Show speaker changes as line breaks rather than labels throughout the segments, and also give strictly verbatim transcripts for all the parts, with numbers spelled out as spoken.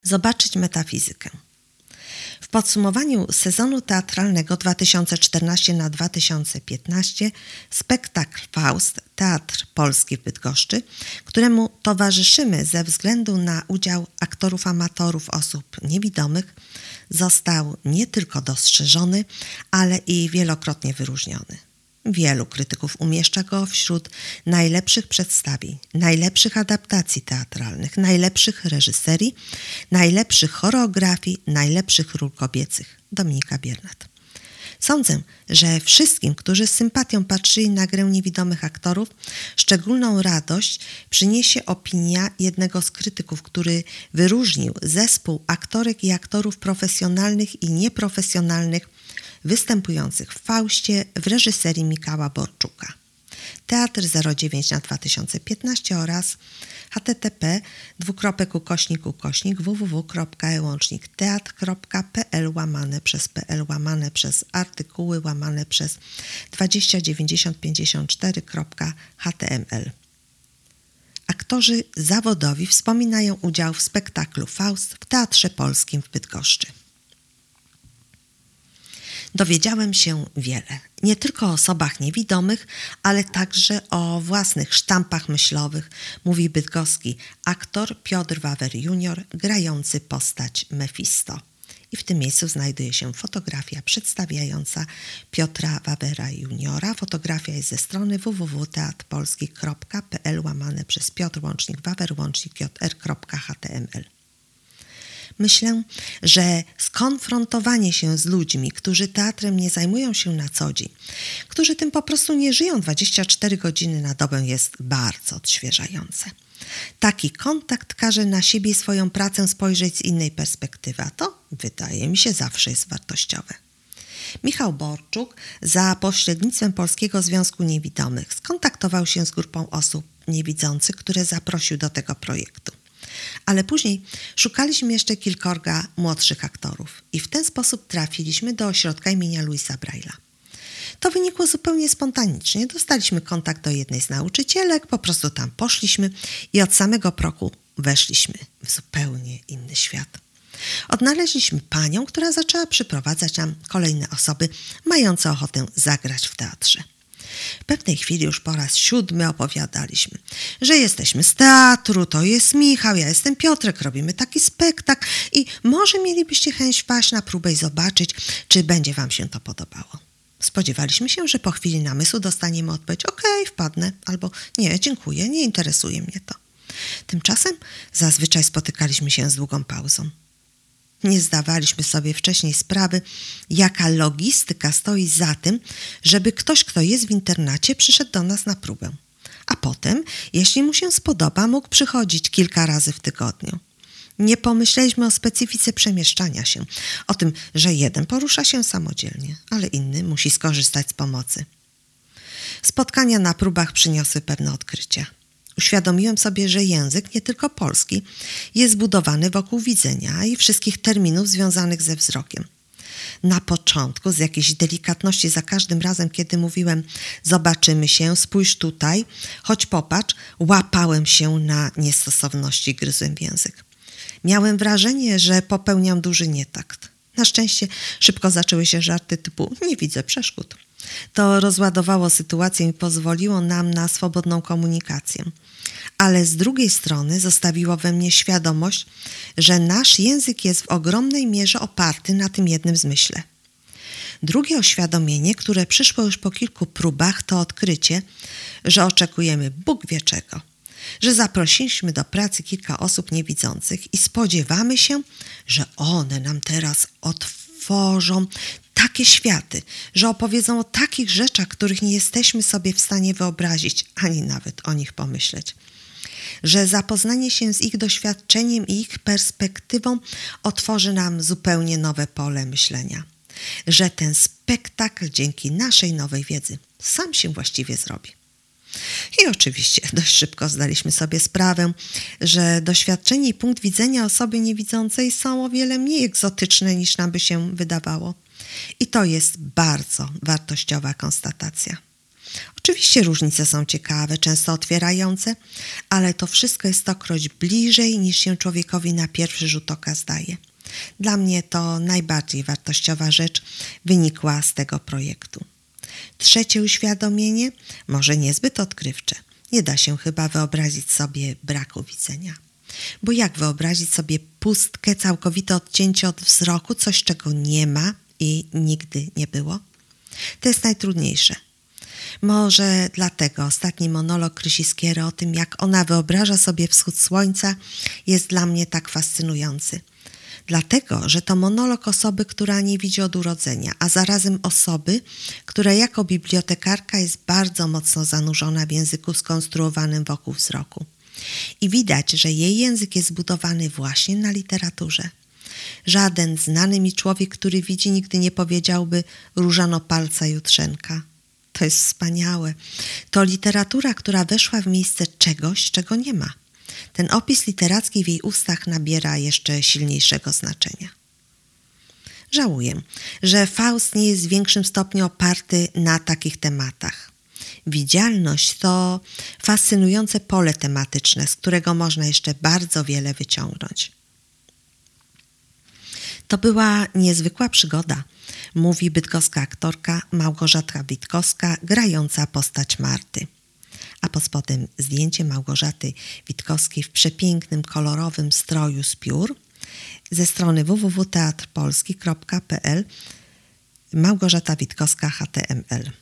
Zobaczyć metafizykę. W podsumowaniu sezonu teatralnego dwa tysiące czternasty na dwa tysiące piętnasty spektakl Faust, Teatr Polski w Bydgoszczy, któremu towarzyszymy ze względu na udział aktorów amatorów osób niewidomych, został nie tylko dostrzeżony, ale i wielokrotnie wyróżniony. Wielu krytyków umieszcza go wśród najlepszych przedstawień, najlepszych adaptacji teatralnych, najlepszych reżyserii, najlepszych choreografii, najlepszych ról kobiecych. Dominika Biernat. Sądzę, że wszystkim, którzy z sympatią patrzyli na grę niewidomych aktorów, szczególną radość przyniesie opinia jednego z krytyków, który wyróżnił zespół aktorek i aktorów profesjonalnych i nieprofesjonalnych występujących w Faustie w reżyserii Michała Borczuka. Teatr zero dziewięć na dwa tysiące piętnasty oraz http dwukropek ukośnik ukośnik www.ełącznik teatr.pl łamane przez pl łamane przez artykuły łamane przez dwadzieścia dziewięćdziesiąt pięćdziesiąt cztery html. Aktorzy zawodowi wspominają udział w spektaklu Faust w Teatrze Polskim w Bydgoszczy. Dowiedziałem się wiele, nie tylko o osobach niewidomych, ale także o własnych sztampach myślowych, mówi bydgoski aktor Piotr Wawer junior, grający postać Mefisto. I w tym miejscu znajduje się fotografia przedstawiająca Piotra Wawera juniora. Fotografia jest ze strony www.teatrpolski.pl łamane przez Piotr łącznik Wawer łącznik jr.html. Myślę, że skonfrontowanie się z ludźmi, którzy teatrem nie zajmują się na co dzień, którzy tym po prostu nie żyją dwadzieścia cztery godziny na dobę, jest bardzo odświeżające. Taki kontakt każe na siebie i swoją pracę spojrzeć z innej perspektywy, a to, wydaje mi się, zawsze jest wartościowe. Michał Borczuk za pośrednictwem Polskiego Związku Niewidomych skontaktował się z grupą osób niewidzących, które zaprosił do tego projektu. Ale później szukaliśmy jeszcze kilkorga młodszych aktorów i w ten sposób trafiliśmy do ośrodka imienia Louisa Braille'a. To wynikło zupełnie spontanicznie. Dostaliśmy kontakt do jednej z nauczycielek, po prostu tam poszliśmy i od samego progu weszliśmy w zupełnie inny świat. Odnaleźliśmy panią, która zaczęła przyprowadzać nam kolejne osoby mające ochotę zagrać w teatrze. W pewnej chwili już po raz siódmy opowiadaliśmy, że jesteśmy z teatru, to jest Michał, ja jestem Piotrek, robimy taki spektakl i może mielibyście chęć wpaść na próbę i zobaczyć, czy będzie wam się to podobało. Spodziewaliśmy się, że po chwili namysłu dostaniemy odpowiedź: okej, wpadnę, albo nie, dziękuję, nie interesuje mnie to. Tymczasem zazwyczaj spotykaliśmy się z długą pauzą. Nie zdawaliśmy sobie wcześniej sprawy, jaka logistyka stoi za tym, żeby ktoś, kto jest w internacie, przyszedł do nas na próbę. A potem, jeśli mu się spodoba, mógł przychodzić kilka razy w tygodniu. Nie pomyśleliśmy o specyfice przemieszczania się, o tym, że jeden porusza się samodzielnie, ale inny musi skorzystać z pomocy. Spotkania na próbach przyniosły pewne odkrycia. Uświadomiłem sobie, że język, nie tylko polski, jest zbudowany wokół widzenia i wszystkich terminów związanych ze wzrokiem. Na początku z jakiejś delikatności za każdym razem, kiedy mówiłem: zobaczymy się, spójrz tutaj, choć popatrz, łapałem się na niestosowności, gryzłem w język. Miałem wrażenie, że popełniam duży nietakt. Na szczęście szybko zaczęły się żarty typu: nie widzę przeszkód. To rozładowało sytuację i pozwoliło nam na swobodną komunikację. Ale z drugiej strony zostawiło we mnie świadomość, że nasz język jest w ogromnej mierze oparty na tym jednym zmyśle. Drugie oświadomienie, które przyszło już po kilku próbach, to odkrycie, że oczekujemy Bóg wie czego. Że zaprosiliśmy do pracy kilka osób niewidzących i spodziewamy się, że one nam teraz otworzą takie światy, że opowiedzą o takich rzeczach, których nie jesteśmy sobie w stanie wyobrazić, ani nawet o nich pomyśleć. Że zapoznanie się z ich doświadczeniem i ich perspektywą otworzy nam zupełnie nowe pole myślenia. Że ten spektakl dzięki naszej nowej wiedzy sam się właściwie zrobi. I oczywiście dość szybko zdaliśmy sobie sprawę, że doświadczenie i punkt widzenia osoby niewidzącej są o wiele mniej egzotyczne, niż nam by się wydawało. I to jest bardzo wartościowa konstatacja. Oczywiście różnice są ciekawe, często otwierające, ale to wszystko jest stokroć bliżej niż się człowiekowi na pierwszy rzut oka zdaje. Dla mnie to najbardziej wartościowa rzecz wynikła z tego projektu. Trzecie uświadomienie, może niezbyt odkrywcze. Nie da się chyba wyobrazić sobie braku widzenia. Bo jak wyobrazić sobie pustkę, całkowite odcięcie od wzroku, coś czego nie ma i nigdy nie było? To jest najtrudniejsze. Może dlatego ostatni monolog Krysi Skiery o tym, jak ona wyobraża sobie wschód słońca, jest dla mnie tak fascynujący. Dlatego, że to monolog osoby, która nie widzi od urodzenia, a zarazem osoby, która jako bibliotekarka jest bardzo mocno zanurzona w języku skonstruowanym wokół wzroku. I widać, że jej język jest zbudowany właśnie na literaturze. Żaden znany mi człowiek, który widzi, nigdy nie powiedziałby różano palca jutrzenka. To jest wspaniałe. To literatura, która weszła w miejsce czegoś, czego nie ma. Ten opis literacki w jej ustach nabiera jeszcze silniejszego znaczenia. Żałuję, że Faust nie jest w większym stopniu oparty na takich tematach. Widzialność to fascynujące pole tematyczne, z którego można jeszcze bardzo wiele wyciągnąć. To była niezwykła przygoda, mówi bydgoska aktorka Małgorzata Witkowska, grająca postać Marty. A pod spodem zdjęcie Małgorzaty Witkowskiej w przepięknym, kolorowym stroju z piór ze strony w w w kropka teatr polski kropka p l Małgorzata Witkowska H T M L.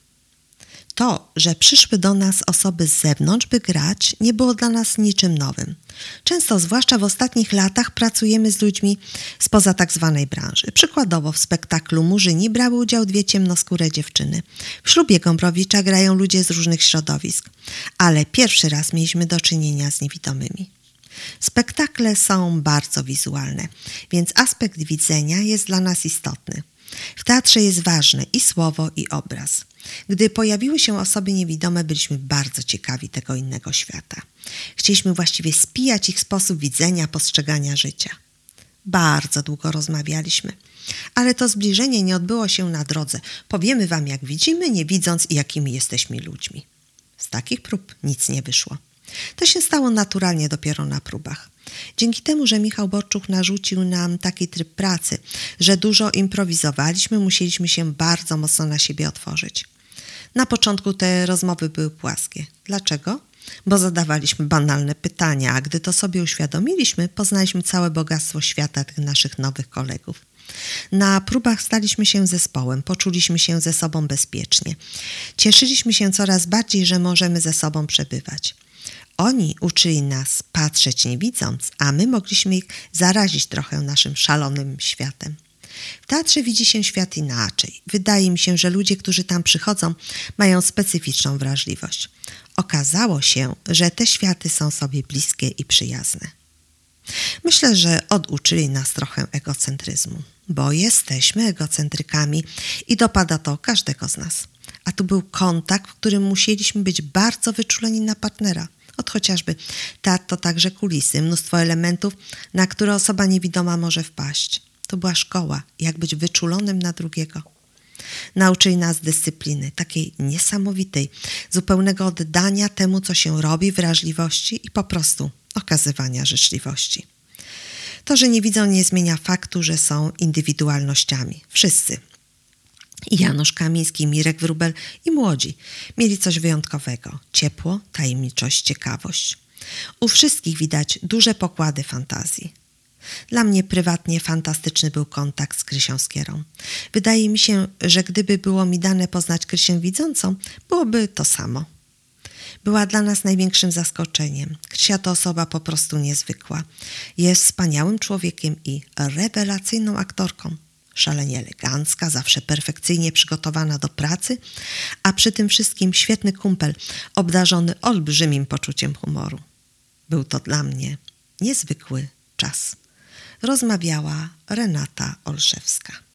To, że przyszły do nas osoby z zewnątrz, by grać, nie było dla nas niczym nowym. Często, zwłaszcza w ostatnich latach, pracujemy z ludźmi spoza tak zwanej branży. Przykładowo w spektaklu Murzyni brały udział dwie ciemnoskóre dziewczyny. W Ślubie Gombrowicza grają ludzie z różnych środowisk, ale pierwszy raz mieliśmy do czynienia z niewidomymi. Spektakle są bardzo wizualne, więc aspekt widzenia jest dla nas istotny. W teatrze jest ważne i słowo, i obraz. Gdy pojawiły się osoby niewidome, byliśmy bardzo ciekawi tego innego świata. Chcieliśmy właściwie spijać ich sposób widzenia, postrzegania życia. Bardzo długo rozmawialiśmy, ale to zbliżenie nie odbyło się na drodze. Powiemy wam, jak widzimy, nie widząc i jakimi jesteśmy ludźmi. Z takich prób nic nie wyszło. To się stało naturalnie dopiero na próbach. Dzięki temu, że Michał Borczuk narzucił nam taki tryb pracy, że dużo improwizowaliśmy, musieliśmy się bardzo mocno na siebie otworzyć. Na początku te rozmowy były płaskie. Dlaczego? Bo zadawaliśmy banalne pytania, a gdy to sobie uświadomiliśmy, poznaliśmy całe bogactwo świata tych naszych nowych kolegów. Na próbach staliśmy się zespołem, poczuliśmy się ze sobą bezpiecznie. Cieszyliśmy się coraz bardziej, że możemy ze sobą przebywać. Oni uczyli nas patrzeć nie widząc, a my mogliśmy ich zarazić trochę naszym szalonym światem. W teatrze widzi się świat inaczej. Wydaje mi się, że ludzie, którzy tam przychodzą, mają specyficzną wrażliwość. Okazało się, że te światy są sobie bliskie i przyjazne. Myślę, że oduczyli nas trochę egocentryzmu, bo jesteśmy egocentrykami i dopada to każdego z nas. A tu był kontakt, w którym musieliśmy być bardzo wyczuleni na partnera. Od chociażby teatr to także kulisy, mnóstwo elementów, na które osoba niewidoma może wpaść. To była szkoła, jak być wyczulonym na drugiego. Nauczyli nas dyscypliny, takiej niesamowitej, zupełnego oddania temu, co się robi, wrażliwości i po prostu okazywania życzliwości. To, że nie widzą, nie zmienia faktu, że są indywidualnościami. Wszyscy. I Janusz Kamiński, Mirek Wróbel i młodzi mieli coś wyjątkowego. Ciepło, tajemniczość, ciekawość. U wszystkich widać duże pokłady fantazji. Dla mnie prywatnie fantastyczny był kontakt z Krysią Skierą. Wydaje mi się, że gdyby było mi dane poznać Krysię widzącą, byłoby to samo. Była dla nas największym zaskoczeniem. Krysia to osoba po prostu niezwykła. Jest wspaniałym człowiekiem i rewelacyjną aktorką. Szalenie elegancka, zawsze perfekcyjnie przygotowana do pracy, a przy tym wszystkim świetny kumpel, obdarzony olbrzymim poczuciem humoru. Był to dla mnie niezwykły czas. Rozmawiała Renata Olszewska.